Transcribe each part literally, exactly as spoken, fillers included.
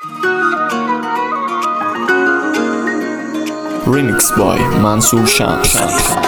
Remix by منصور شمس.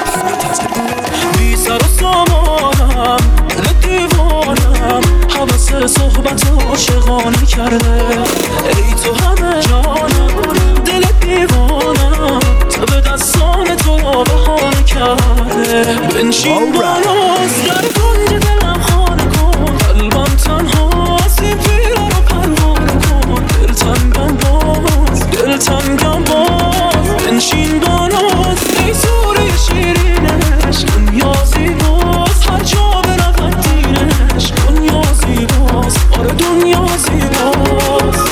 بی سر و سامانم دل دیوانم حوث صحبت عاشقانه کرده. ای تو همه جانم دل دیوانم تو به دستان تو بهانه کرده. بنشین با ناز در کنج دلم خانه کن، قلبم تنهاست این پیرا رو پروانه کن. دل تنگم باز دل تنگم باز بنشین با ناز ای سوره شیرینش. دنیا زیباست هر جا برود دینش. دنیا زیباست آره دنیا زیباست.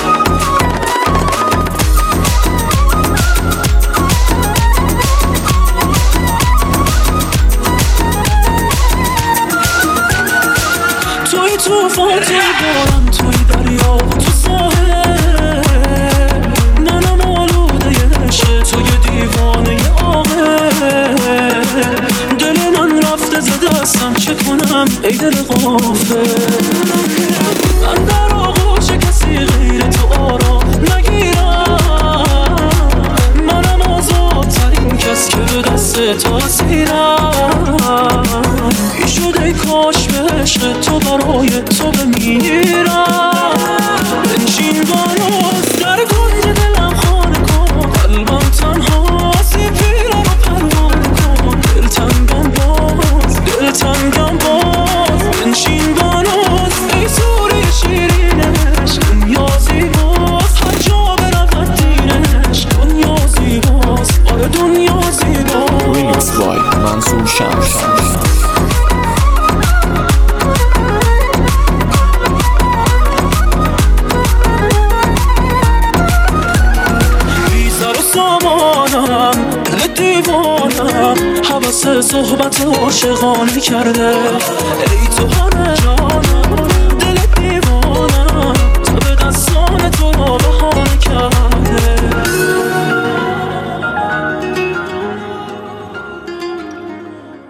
توی توفان توی باران توی دریا و تو ساحل، منم آلوده عشق توی دیوانه عاقل. دل من رفته ز دستم چه کنم ای دل غافل. من در آغوش کسی غیر تو آرام نگیرم. منم آزادترین کس که به دست تو اسیرم. ای شد ای کاش به عشق تو برای تو بمیرم. بنشین با ناز در کنج دلم خانه کن، قلبم تنهاست این پیرا رو پروانه کن. دل تنگم باز دل تنگم باز بنشین با ناز ای سوره شیرینش. دنیا زیباست هر جا برود دینش. دنیا زیباست آره دنیا زیباست. Remix by منصور شمس. دل دیوانم حوث صحبت عاشقانه کرده.